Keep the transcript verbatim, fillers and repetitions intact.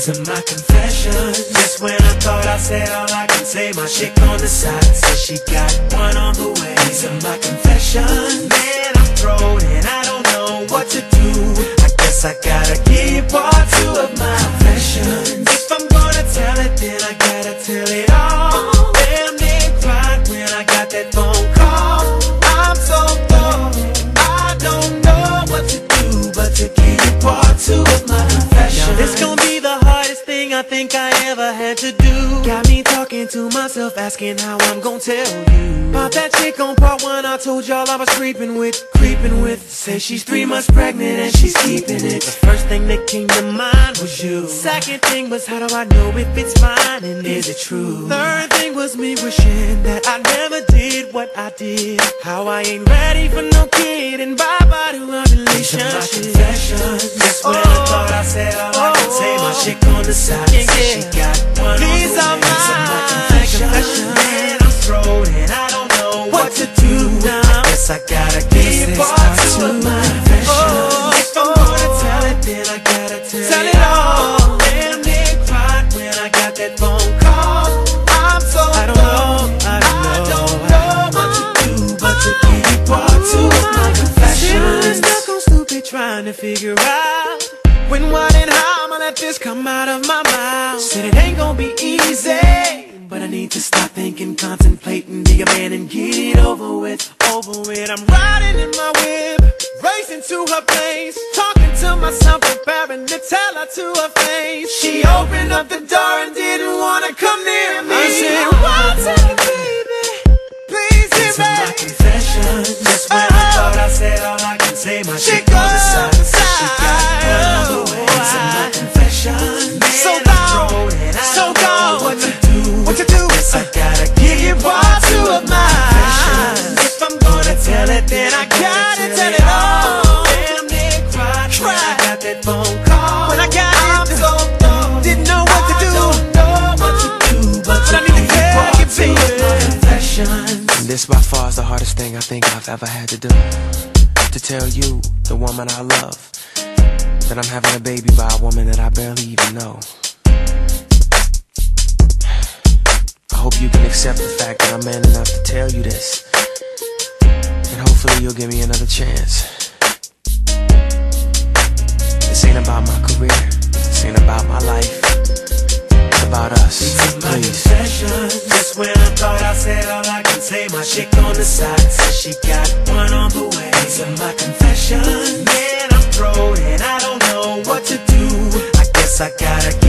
These are my confessions. Just when I thought I said all I can say, my chick on the side says she got one on the way. These are my confessions. Man, I'm thrown and I don't know what to do. I guess I gotta give you part two of my confessions. If I'm gonna tell it, then I gotta tell it all. Damn, they cried when I got that phone call. I'm so thrown, I don't know what to do but to give you part two of my confessions. This gon' be the hardest thing I think I ever had to do. Got me talking to myself, asking how I'm gon' tell you about that chick on part one I told y'all I was creeping with, creeping with. Say she's three months pregnant and she's keeping it. The first thing that came to mind was you. Second thing was, how do I know if it's mine and is it true? Third thing was me wishing that I never did what I did. How I ain't ready for no kid and bye-bye to our relationship. These are my confessions. Just when oh, I thought I said all oh, I could say, my chick on the side yeah, said yeah. she got one These on the way. These are my confessions. Man, I'm thrown and I don't know what, what to do now. I guess I gotta give you part two of my confessions. Oh, if I'm gonna tell it, then I gotta tell, tell it all. Damn, they cried when I got that phone call. I'm so I don't know, I don't know, I don't know what to do but to give you part two of my confessions. Sitting stuck on stupid trying to figure out when, what, and how I'ma let this come out of my mouth. Said it ain't gonna be easy, but I need to stop thinking, contemplating, be a man and get it over with, over with. I'm riding in my whip, racing to her place, talking to myself, preparing to tell her to her face. She opened up the door and didn't wanna come near me. I said, what's it, baby? Please hear me. These are my confessions. Just when uh, I thought I said all I can say, my chick on the side said she got one on the way. These are my confessions. Man, so gone, so gone. What to do? What to do? Yes, I gotta give you part two of my confessions. If I'm gonna tell it, then I gotta tell it all. Damn, they cried when I got that phone call. When I got it, I'm so dumb, didn't know what to do. I don't know what to do, but I need to give you part two of my confessions. And this by far is the hardest thing I think I've ever had to do. To tell you, the woman I love, that I'm having a baby by a woman that I barely even know. I hope you can accept the fact that I'm man enough to tell you this, and hopefully you'll give me another chance. This ain't about my career, this ain't about my life, it's about us. Please. Just when I thought I said all I can say, my chick on the side says she got one on the way. These are my confessions. Man, I'm thrown and I don't know what to do. I guess I gotta